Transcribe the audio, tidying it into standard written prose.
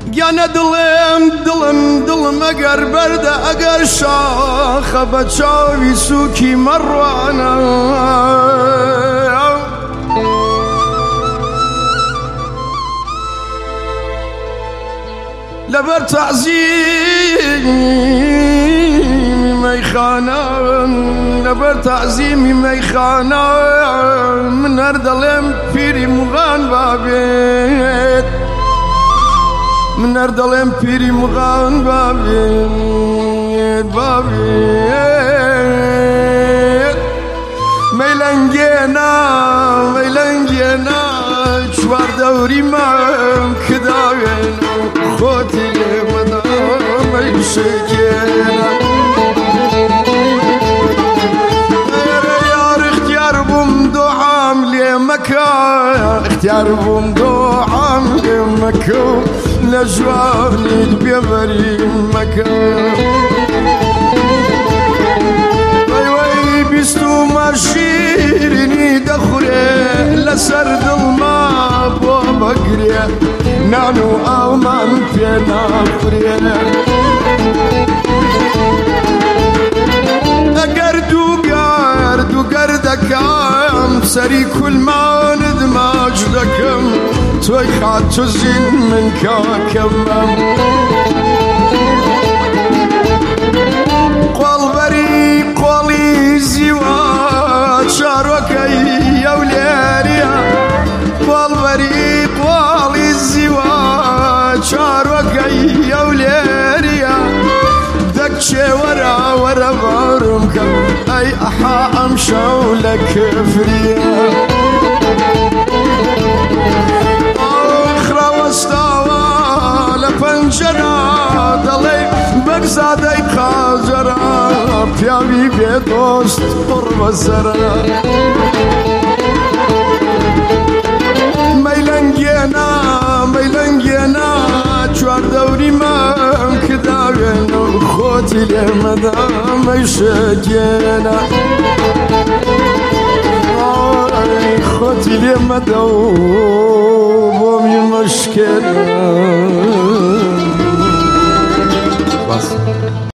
گیانە دڵم ئەگەر بەردە ئەگەر شاخە بە چاوی سووکی مەڕوانە لەبەر تەعزیمی مەیخانە لەبەر تەعزیمی مەیخانە من هەر دەڵێم پیری موغان بابێت من هەر دەڵێم پیری موغان بابێت مەیلەنگێنا چوار دەوری مام کداوێن خۆتی لێ مەدا مەیشێکێنە یار اختیار بووم دۆعام لێ مەکە اختیار بووم دۆعام لێ مەکە لە جوانیت بێبەری مەکە وەی بیستومە شیرینی دەخورێ لەسەر دڵما بۆ بەگرێ نان و ئاومان پێ ناخورێ ئەگەر دووگەر دەکەم سەری کولمانت ماچ دەکەم تۆی خاتوزین من کاکەمم قۆڵی زیوە چارۆکەی ئەو لێریە قۆڵی زیوە چارۆکەی ئەو لێریە دەکچێ وەرە بارم کەم ئەی ئەحا ئەم شەو لە کفریە خراوەستاوە لە پەنجەرە دەڵێ بەگزادەی قاجەرە پیاوی بێدۆست پڕ بەسەرە مەیلەنگێنا چوار دەوری مام کداوێن و خۆتی لێ مەدا مەیشەکێنە خۆتی لێ مەدە و بۆمی مەشکێنە